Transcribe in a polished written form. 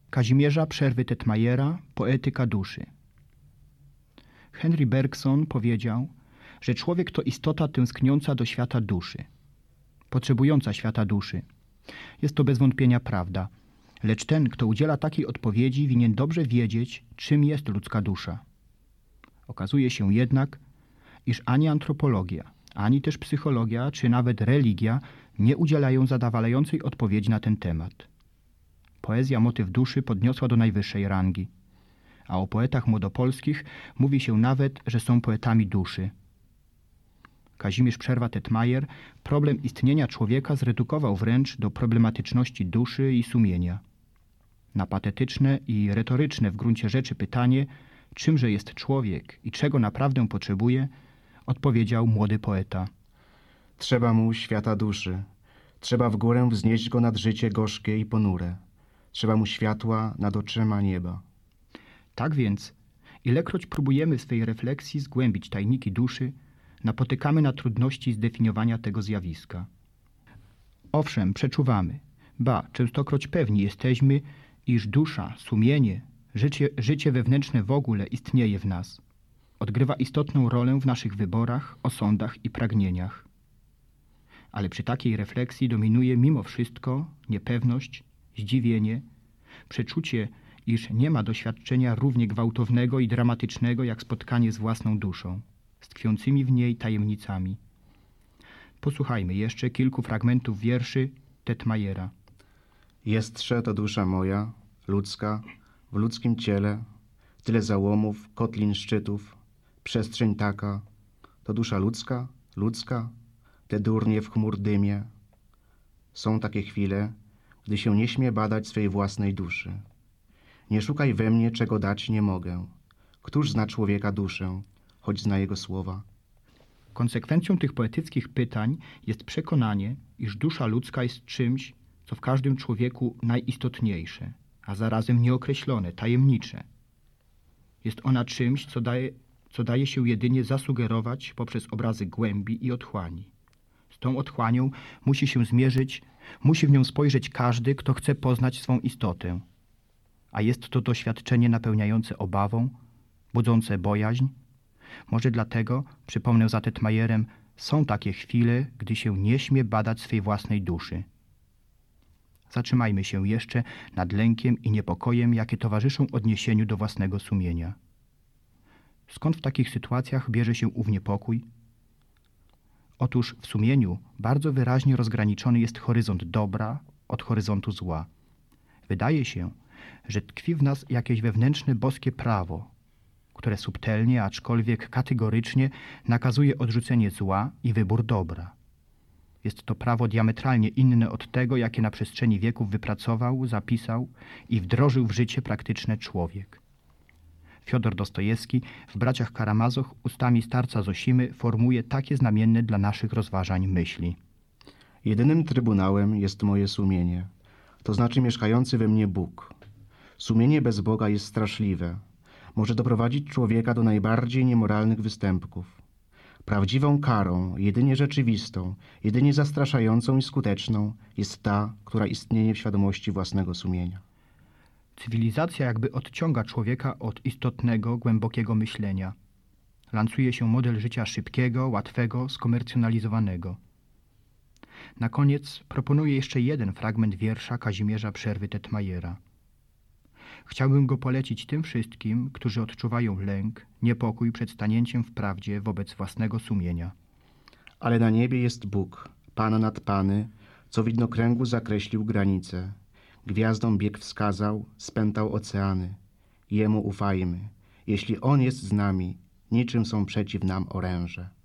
Kazimierza Przerwy-Tetmajera, Poetyka duszy. Henry Bergson powiedział, że człowiek to istota tęskniąca do świata duszy, potrzebująca świata duszy. Jest to bez wątpienia prawda, lecz ten, kto udziela takiej odpowiedzi, winien dobrze wiedzieć, czym jest ludzka dusza. Okazuje się jednak, iż ani antropologia, ani też psychologia, czy nawet religia nie udzielają zadowalającej odpowiedzi na ten temat. Poezja motyw duszy podniosła do najwyższej rangi, a o poetach młodopolskich mówi się nawet, że są poetami duszy. Kazimierz Przerwa-Tetmajer problem istnienia człowieka zredukował wręcz do problematyczności duszy i sumienia. Na patetyczne i retoryczne w gruncie rzeczy pytanie, czymże jest człowiek i czego naprawdę potrzebuje, odpowiedział młody poeta. Trzeba mu świata duszy. Trzeba w górę wznieść go nad życie gorzkie i ponure. Trzeba mu światła nad oczyma nieba. Tak więc, ilekroć próbujemy w swej refleksji zgłębić tajniki duszy, napotykamy na trudności zdefiniowania tego zjawiska. Owszem, przeczuwamy, ba, częstokroć pewni jesteśmy, iż dusza, sumienie, życie wewnętrzne w ogóle istnieje w nas. Odgrywa istotną rolę w naszych wyborach, osądach i pragnieniach. Ale przy takiej refleksji dominuje mimo wszystko niepewność, zdziwienie, przeczucie, iż nie ma doświadczenia równie gwałtownego i dramatycznego jak spotkanie z własną duszą, z tkwiącymi w niej tajemnicami. Posłuchajmy jeszcze kilku fragmentów wierszy Tetmajera. Jestże to dusza moja, ludzka, w ludzkim ciele, tyle załomów, kotlin szczytów, przestrzeń taka, to dusza ludzka, ludzka, te durnie w chmur dymie. Są takie chwile, gdy się nie śmie badać swej własnej duszy. Nie szukaj we mnie, czego dać nie mogę. Któż zna człowieka duszę, choć zna jego słowa? Konsekwencją tych poetyckich pytań jest przekonanie, iż dusza ludzka jest czymś, co w każdym człowieku najistotniejsze, a zarazem nieokreślone, tajemnicze. Jest ona czymś, co daje się jedynie zasugerować poprzez obrazy głębi i otchłani. Z tą otchłanią musi się zmierzyć, musi w nią spojrzeć każdy, kto chce poznać swą istotę. A jest to doświadczenie napełniające obawą, budzące bojaźń. Może dlatego, przypomnę za Tetmajerem, są takie chwile, gdy się nie śmie badać swej własnej duszy. Zatrzymajmy się jeszcze nad lękiem i niepokojem, jakie towarzyszą odniesieniu do własnego sumienia. Skąd w takich sytuacjach bierze się ów niepokój? Otóż w sumieniu bardzo wyraźnie rozgraniczony jest horyzont dobra od horyzontu zła. Wydaje się, że tkwi w nas jakieś wewnętrzne boskie prawo, które subtelnie, aczkolwiek kategorycznie nakazuje odrzucenie zła i wybór dobra. Jest to prawo diametralnie inne od tego, jakie na przestrzeni wieków wypracował, zapisał i wdrożył w życie praktyczne człowiek. Fiodor Dostojewski w Braciach Karamazoch ustami starca Zosimy formuje takie znamienne dla naszych rozważań myśli. Jedynym trybunałem jest moje sumienie, to znaczy mieszkający we mnie Bóg. Sumienie bez Boga jest straszliwe. Może doprowadzić człowieka do najbardziej niemoralnych występków. Prawdziwą karą, jedynie rzeczywistą, jedynie zastraszającą i skuteczną jest ta, która istnieje w świadomości własnego sumienia. Cywilizacja jakby odciąga człowieka od istotnego, głębokiego myślenia. Lansuje się model życia szybkiego, łatwego, skomercjonalizowanego. Na koniec proponuję jeszcze jeden fragment wiersza Kazimierza Przerwy-Tetmajera. Chciałbym go polecić tym wszystkim, którzy odczuwają lęk, niepokój przed stanięciem w prawdzie wobec własnego sumienia. Ale na niebie jest Bóg, Pan nad Pany, co widnokręgu zakreślił granice. Gwiazdom bieg wskazał, spętał oceany. Jemu ufajmy. Jeśli On jest z nami, niczym są przeciw nam oręże.